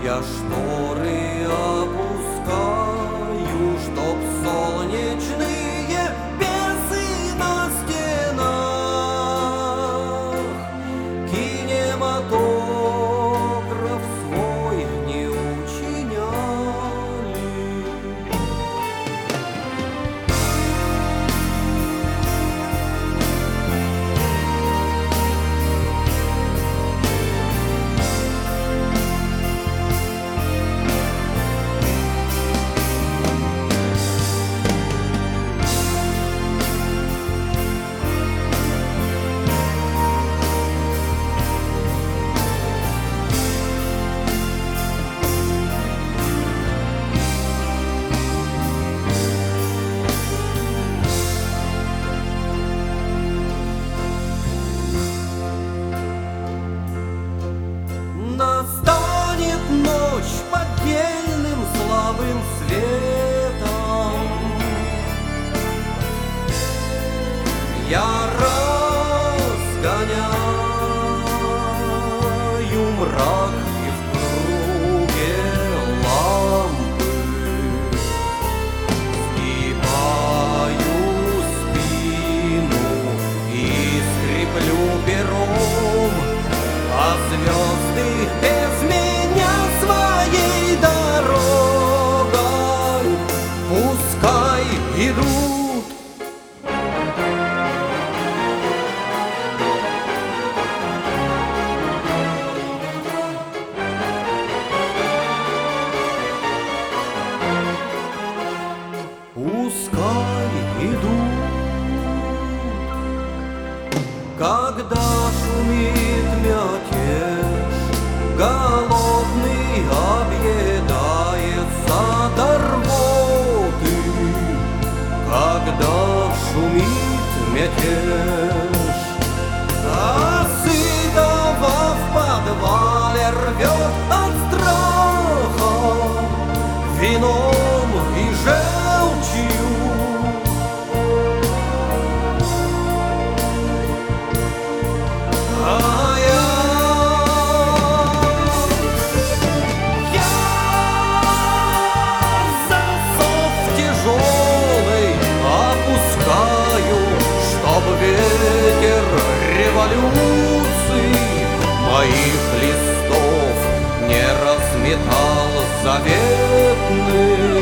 Я шторы опускаю, чтоб солнечные бесы на стенах кинематограф свой не учиняли. Настанет ночь под дельным слабым светом. Я разгоняю мрак и в круге лампы сгибаю спину и скреплю пером, а звезды без меня своей дорогой пускай идут. Пускай идут. Когда шумит мятеж, голодный объедается до рвоты. Когда шумит мятеж, а сытого в подвале рвет от страха вином и желчью. Ветер революции моих листов не разметал заветных.